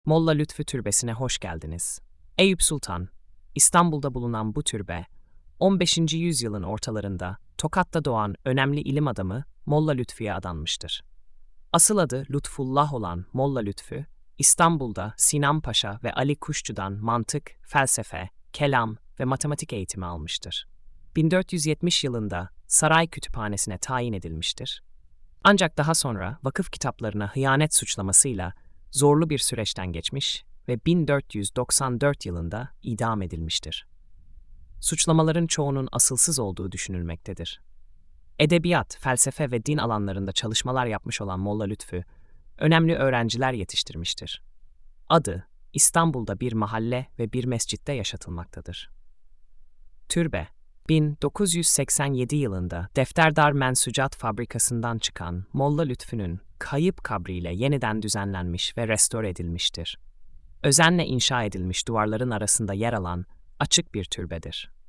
Molla Lütfü Türbesi'ne hoş geldiniz. Eyüp Sultan, İstanbul'da bulunan bu türbe, 15. yüzyılın ortalarında Tokat'ta doğan önemli ilim adamı Molla Lütfü'ye adanmıştır. Asıl adı Lütfullah olan Molla Lütfü, İstanbul'da Sinan Paşa ve Ali Kuşçu'dan mantık, felsefe, kelam ve matematik eğitimi almıştır. 1470 yılında saray kütüphanesine tayin edilmiştir. Ancak daha sonra vakıf kitaplarına hıyanet suçlamasıyla zorlu bir süreçten geçmiş ve 1494 yılında idam edilmiştir. Suçlamaların çoğunun asılsız olduğu düşünülmektedir. Edebiyat, felsefe ve din alanlarında çalışmalar yapmış olan Molla Lütfü, önemli öğrenciler yetiştirmiştir. Adı, İstanbul'da bir mahalle ve bir mescitte yaşatılmaktadır. Türbe, 1987 yılında Defterdar Mensucat Fabrikası'ndan çıkan Molla Lütfü'nün kayıp kabriyle yeniden düzenlenmiş ve restore edilmiştir. Özenle inşa edilmiş duvarların arasında yer alan açık bir türbedir.